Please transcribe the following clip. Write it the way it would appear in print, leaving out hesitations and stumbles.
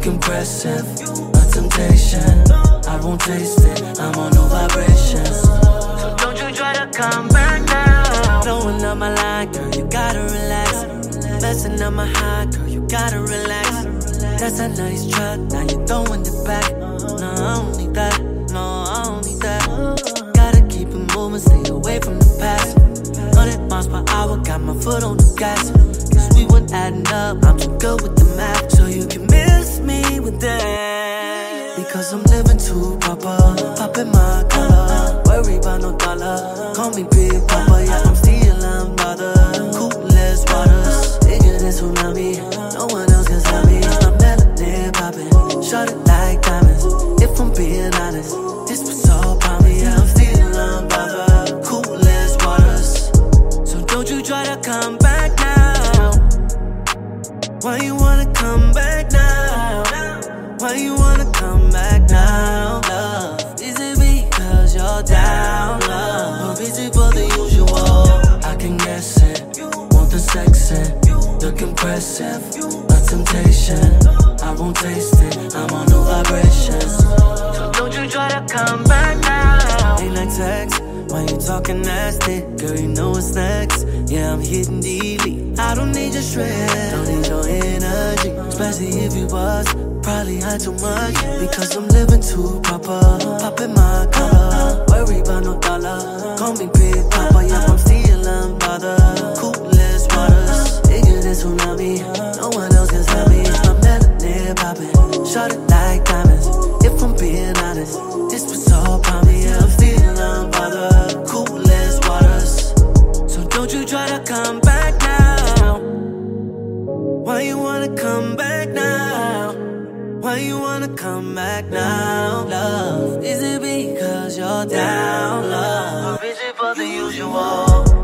look impressive, a temptation. I won't taste it, I'm on no vibrations. So don't you try to come back now. Blowing up my line, girl, you gotta relax. Messing up my high, girl, you gotta relax. That's a nice truck, now you throwing it back. No, I don't need that, no, I don't need that. Gotta keep it moving, stay away from the past. 100 miles per hour, got my foot on the gas. Cause we weren't adding up, I'm too good with the math. So you can miss me with that. Because I'm living too proper, popping my collar. Worry about no dollar, call me Big Papa. Yeah, I'm still unbothered, cool as waters. Bigger than tsunami, no one else can stop me. My melanin popping, short it like diamonds. If I'm being honest, this was all about me. Yeah, I'm still unbothered, cool as waters. So don't you try to come back now. Why you wanna come back now? Why you wanna come back now, love? Is it because you're down, love? Or is it for the usual? I can guess it, want the sex it, look impressive, a temptation. I won't taste it, I'm on no vibrations. So don't you try to come back now. Ain't like sex, why you talking nasty? Girl, you know what's next. Yeah, I'm hitting delete. I don't need your strength, don't need your energy. Especially if you was probably had too much. Because I'm living too proper, popping my collar. Worry about no dollar, call me Big Papa. Yeah, I'm still unbothered, cool as waters. Bigger than tsunami, no one else can stop me. My melanin popping, short it like diamonds. If I'm being honest, this was all about me. Yeah, I'm still unbothered, cool as waters. So don't you try to come back now. Why you wanna come back now? Why you wanna come back now, love? Is it because you're down, love? Or is it for the usual?